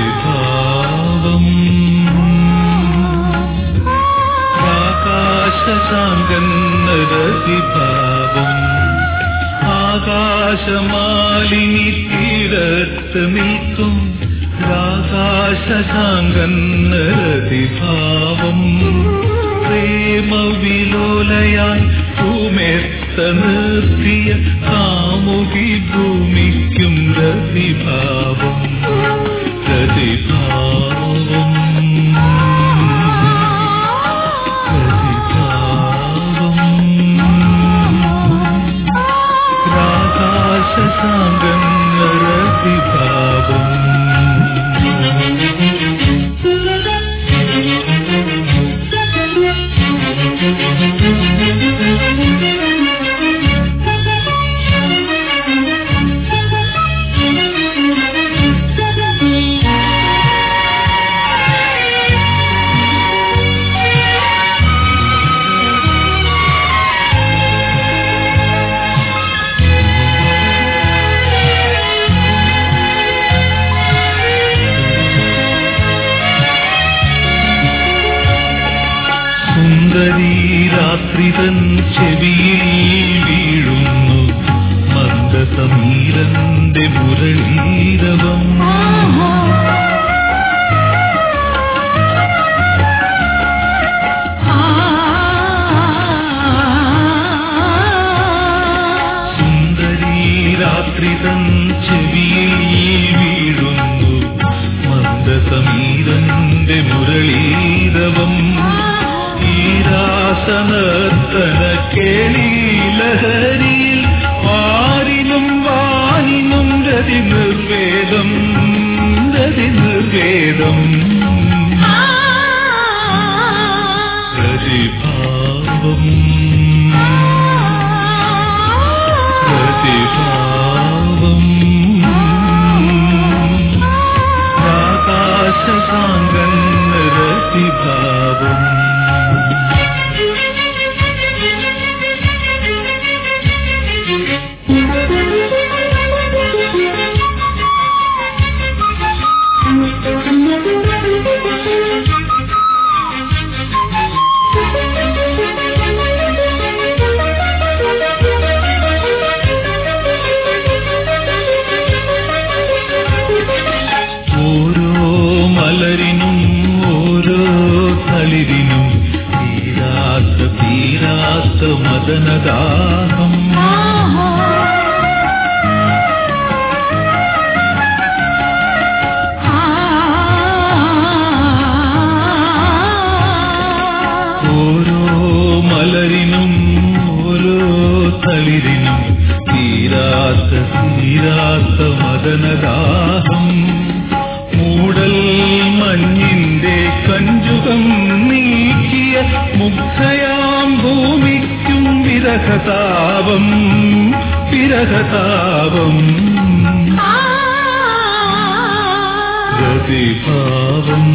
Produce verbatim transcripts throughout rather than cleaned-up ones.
പ്രതിഭാവം ആകാശസാങ്കന്നരതിഭാവം ആകാശമാലിനി തീരത്ത് നിൽക്കും ആകാശസാങ്കന്നരതിഭാവം പ്രേമവിലോലയായി ഭൂമെത്ത നിർത്തിയ കാമുകി ഭൂമിക്കും രതിഭാവം രതിഭാവം രതിഭാവം ആകാശസാങ്കന്ന രതിഭാവം രാത്രിതൻ ചെവിയിൽ വീഴുന്നു മന്ദസമീരന്റെ മുരളീരവം സുന്ദരീ രാത്രിതൻ ചെവിയിൽ വീഴുന്നു മന്ദസമീരന്റെ മുരളീരവം സനർത്തന കേളീലഹരിയിൽ വാരിനും വാനിനും രതി നിർവേദം രതി നിർവേദം പ്രതിഭാവം പ്രതിഭാവം ആകാശസാങ്കന്ന രതിഭാവം മദനദാഹം ഓരോ മലരിനും ഓരോ തളിരിനും തീരാത്ത തീരാത്ത മദനദാഹം മൂടൽ മഞ്ഞിന്റെ കഞ്ചുകം നീക്കിയ മുഗ്ധയാം ഭൂമിക്കും വിരഹതാപം വിരഹതാപം പ്രതിഭാവം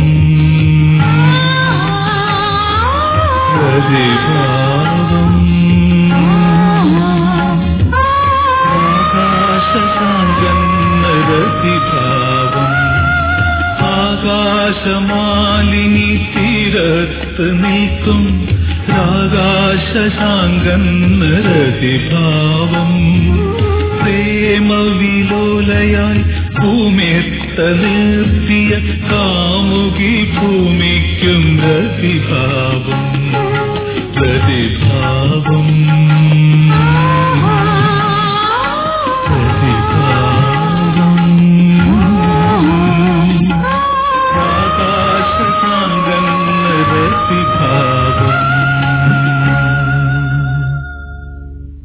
പ്രതിഭാവം ആകാശസാങ്കന്ന രതിഭാവം ആകാശമാലിനി തീരത്ത് നിൽക്കും ആകാശസാങ്കന്ന രതിഭാവം പ്രേമവിലോലയായി ഭൂമെത്ത നിർത്തിയ കാമുകി ഭൂമിക്കും രതിഭാവം പ്രതിഭാവം